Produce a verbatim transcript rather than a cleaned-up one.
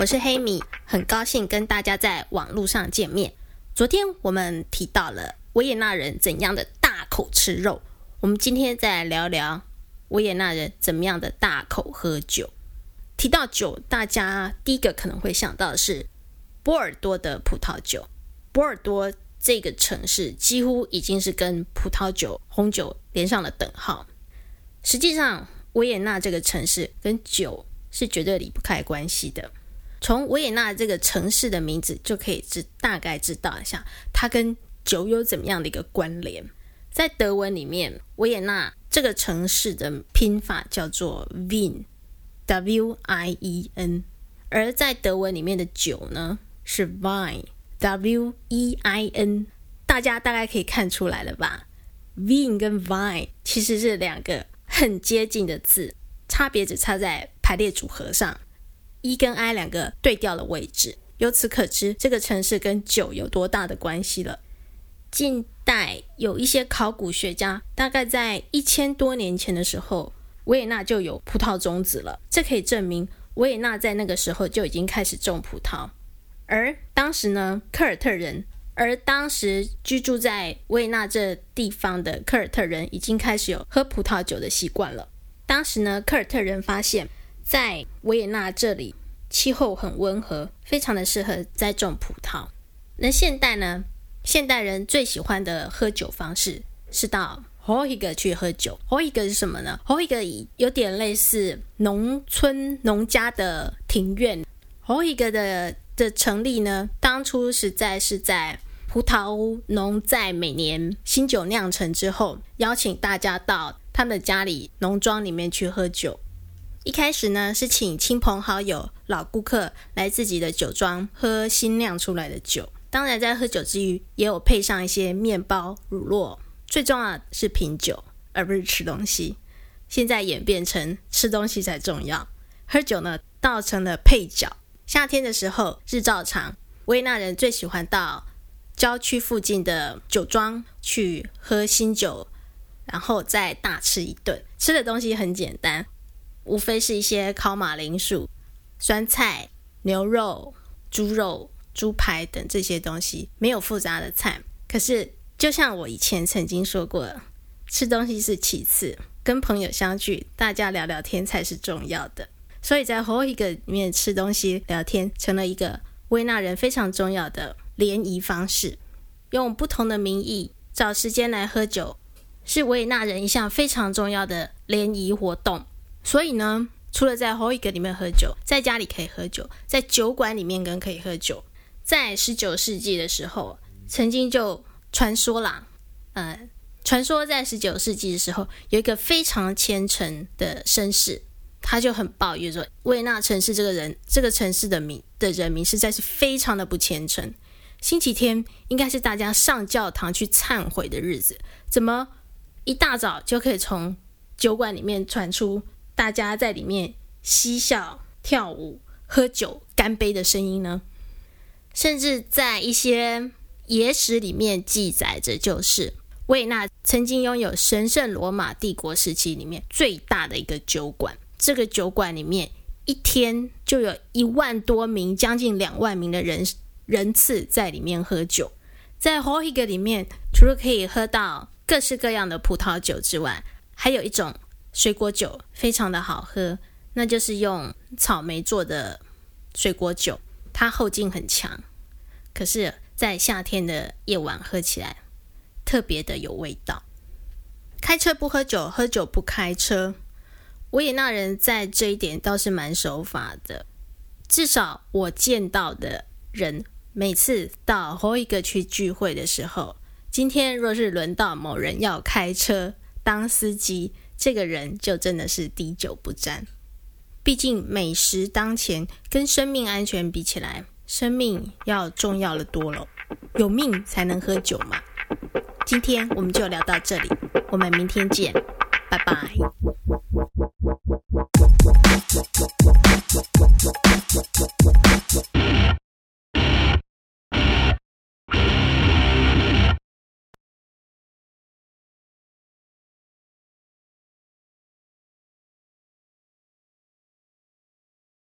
我是黑米，很高兴跟大家在网络上见面。昨天我们提到了维也纳人怎样的大口吃肉，我们今天再来聊聊维也纳人怎么样的大口喝酒。提到酒，大家第一个可能会想到的是波尔多的葡萄酒。波尔多这个城市几乎已经是跟葡萄酒、红酒连上了等号。实际上，维也纳这个城市跟酒是绝对离不开关系的。从维也纳这个城市的名字就可以知大概知道一下它跟酒有怎么样的一个关联。在德文里面，维也纳这个城市的拼法叫做 Wien W I E N， 而在德文里面的酒呢是 Wein W E I N。 大家大概可以看出来了吧， Wien 跟 Wein 其实是两个很接近的字，差别只差在排列组合上， E 跟 I 两个对调的位置。由此可知这个城市跟酒有多大的关系了。近代有一些考古学家大概在一千多年前的时候，维也纳就有葡萄种子了，这可以证明维也纳在那个时候就已经开始种葡萄。而当时呢，科尔特人而当时居住在维也纳这地方的科尔特人已经开始有喝葡萄酒的习惯了。当时呢，科尔特人发现在维也纳这里气候很温和，非常的适合栽种葡萄。那现代呢，现代人最喜欢的喝酒方式是到 Hohige 去喝酒。 Hohige 是什么呢？ Hohige 有点类似农村农家的庭院。 Hohige 的的成立呢，当初实在是在葡萄农在每年新酒酿成之后，邀请大家到他们的家里农庄里面去喝酒。一开始呢，是请亲朋好友、老顾客来自己的酒庄喝新酿出来的酒。当然在喝酒之余也有配上一些面包、乳酪，最重要的是品酒而不是吃东西。现在演变成吃东西才重要，喝酒呢倒成了配角。夏天的时候日照长，维也纳人最喜欢到郊区附近的酒庄去喝新酒，然后再大吃一顿。吃的东西很简单，无非是一些烤马铃薯、酸菜、牛肉、猪肉、猪排等这些东西，没有复杂的菜。可是就像我以前曾经说过，吃东西是其次，跟朋友相聚，大家聊聊天才是重要的。所以在 Hohige 里面吃东西聊天成了一个维也纳人非常重要的联谊方式。用不同的名义找时间来喝酒，是维也纳人一项非常重要的联谊活动。所以呢，除了在 Hohige 里面喝酒，在家里可以喝酒，在酒馆里面更可以喝酒。在十九世纪的时候，曾经就传说啦，呃，传说在十九世纪的时候，有一个非常虔诚的绅士，他就很抱怨说，维也纳城市这个人，这个城市的民的人民实在是非常的不虔诚。星期天应该是大家上教堂去忏悔的日子，怎么一大早就可以从酒馆里面传出大家在里面嬉笑、跳舞、喝酒、干杯的声音呢？甚至在一些野史里面记载着，就是维也纳曾经拥有神圣罗马帝国时期里面最大的一个酒馆。这个酒馆里面一天就有一万多名，将近两万名的人人次在里面喝酒。在 Hohige 里面，除了可以喝到各式各样的葡萄酒之外，还有一种水果酒非常的好喝，那就是用草莓做的水果酒，它后劲很强，可是在夏天的夜晚喝起来特别的有味道。开车不喝酒，喝酒不开车，维也纳人在这一点倒是蛮守法的。至少我见到的人，每次到 Hohige 去聚会的时候，今天若是轮到某人要开车当司机，这个人就真的是滴酒不沾。毕竟美食当前，跟生命安全比起来，生命要重要了多了，有命才能喝酒嘛。今天我们就聊到这里，我们明天见，拜拜。